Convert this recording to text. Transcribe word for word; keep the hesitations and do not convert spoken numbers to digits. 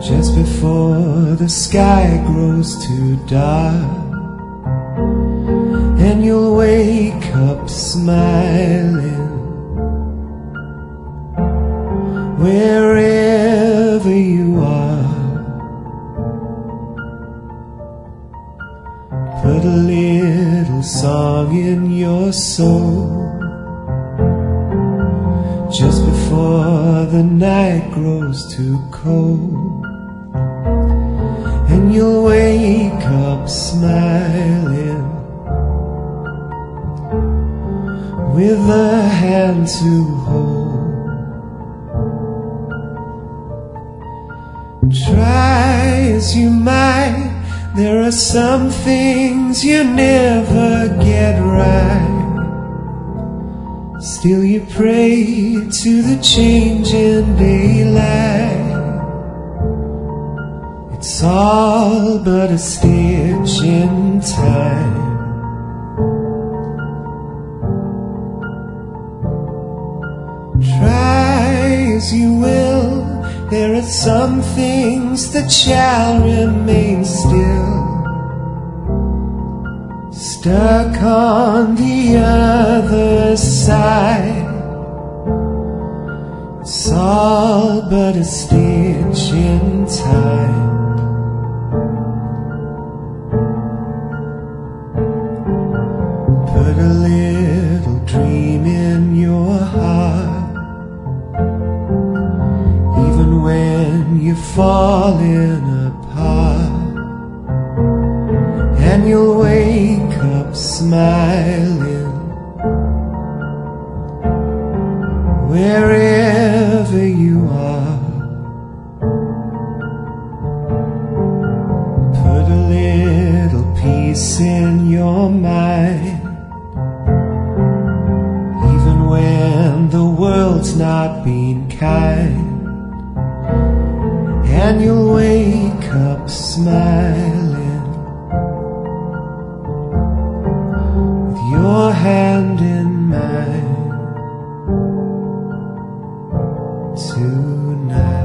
just before the sky grows too dark, and you'll wake up smiling wherever you are. Put a little song in your soul just before the night grows too cold, and you'll wake up smiling with a hand to hold. Try as you might, there are some things you never get right. Still you pray to the changing daylight. It's all but a stitch in time. Try as you will, there are some things that shall remain still, stuck on the other side. It's all but a stitch in time. Put a little dream in your heart, even when you're falling apart, and you'll wake up smiling wherever you are. Put a little peace in your mind, even when the world's not being kind, and you'll wake up smiling with your hand in mine tonight.